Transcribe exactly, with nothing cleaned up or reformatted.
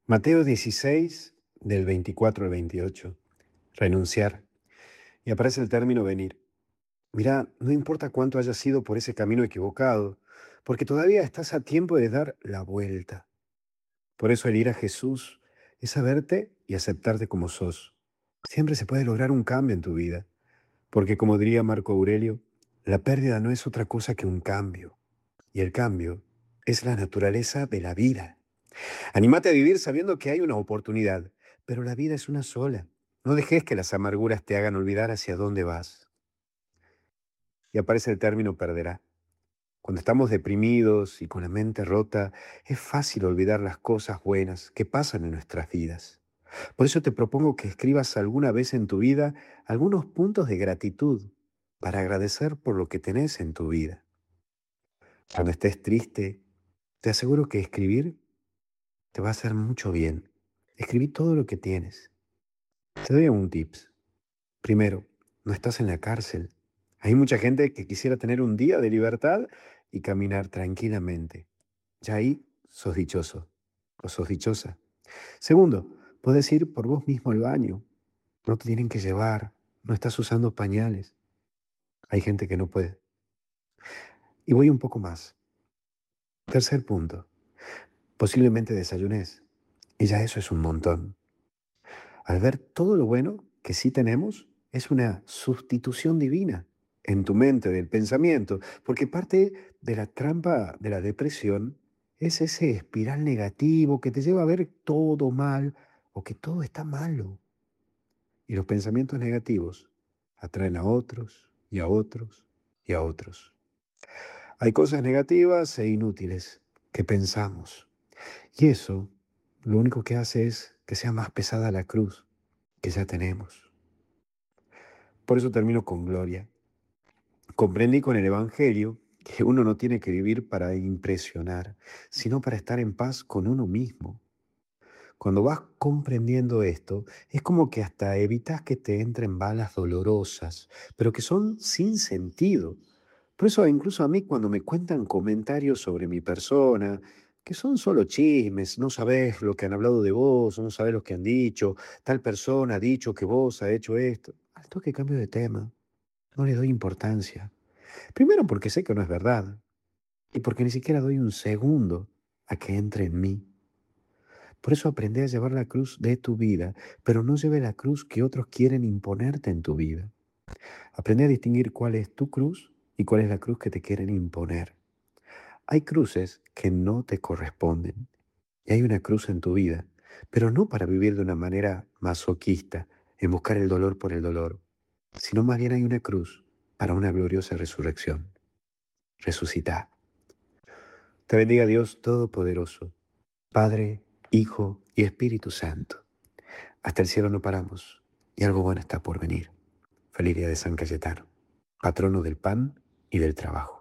Mateo dieciséis, del veinticuatro al veintiocho. Renunciar. Y aparece el término venir. Mira, no importa cuánto hayas sido por ese camino equivocado, porque todavía estás a tiempo de dar la vuelta. Por eso el ir a Jesús es saberte y aceptarte como sos. Siempre se puede lograr un cambio en tu vida, porque como diría Marco Aurelio, la pérdida no es otra cosa que un cambio, y el cambio es la naturaleza de la vida. Anímate a vivir sabiendo que hay una oportunidad, pero la vida es una sola. No dejes que las amarguras te hagan olvidar hacia dónde vas. Y aparece el término perderá. Cuando estamos deprimidos y con la mente rota, es fácil olvidar las cosas buenas que pasan en nuestras vidas. Por eso te propongo que escribas alguna vez en tu vida algunos puntos de gratitud para agradecer por lo que tenés en tu vida. Cuando estés triste, te aseguro que escribir te va a hacer mucho bien. Escribí todo lo que tienes. Te doy un tips. Primero, no estás en la cárcel. Hay mucha gente que quisiera tener un día de libertad y caminar tranquilamente. Ya ahí sos dichoso o sos dichosa. Segundo, puedes ir por vos mismo al baño. No te tienen que llevar. No estás usando pañales. Hay gente que no puede. Y voy un poco más. Tercer punto. Posiblemente desayunes. Y ya eso es un montón. Al ver todo lo bueno que sí tenemos, es una sustitución divina en tu mente, del pensamiento, porque parte de la trampa de la depresión es ese espiral negativo que te lleva a ver todo mal o que todo está malo. Y los pensamientos negativos atraen a otros y a otros y a otros. Hay cosas negativas e inútiles que pensamos. Y eso lo único que hace es que sea más pesada la cruz que ya tenemos. Por eso termino con gloria. Comprendí con el Evangelio que uno no tiene que vivir para impresionar, sino para estar en paz con uno mismo. Cuando vas comprendiendo esto, es como que hasta evitas que te entren balas dolorosas, pero que son sin sentido. Por eso incluso a mí cuando me cuentan comentarios sobre mi persona, que son solo chismes, no sabes lo que han hablado de vos, no sabes lo que han dicho, tal persona ha dicho que vos ha hecho esto, al toque cambio de tema, no le doy importancia. Primero porque sé que no es verdad y porque ni siquiera doy un segundo a que entre en mí. Por eso aprende a llevar la cruz de tu vida, pero no lleve la cruz que otros quieren imponerte en tu vida. Aprende a distinguir cuál es tu cruz y cuál es la cruz que te quieren imponer. Hay cruces que no te corresponden y hay una cruz en tu vida, pero no para vivir de una manera masoquista, en buscar el dolor por el dolor, sino más bien hay una cruz para una gloriosa resurrección. Resucita. Te bendiga Dios Todopoderoso, Padre, Hijo y Espíritu Santo. Hasta el cielo no paramos y algo bueno está por venir. Feliz día de San Cayetano, patrono del pan y del trabajo.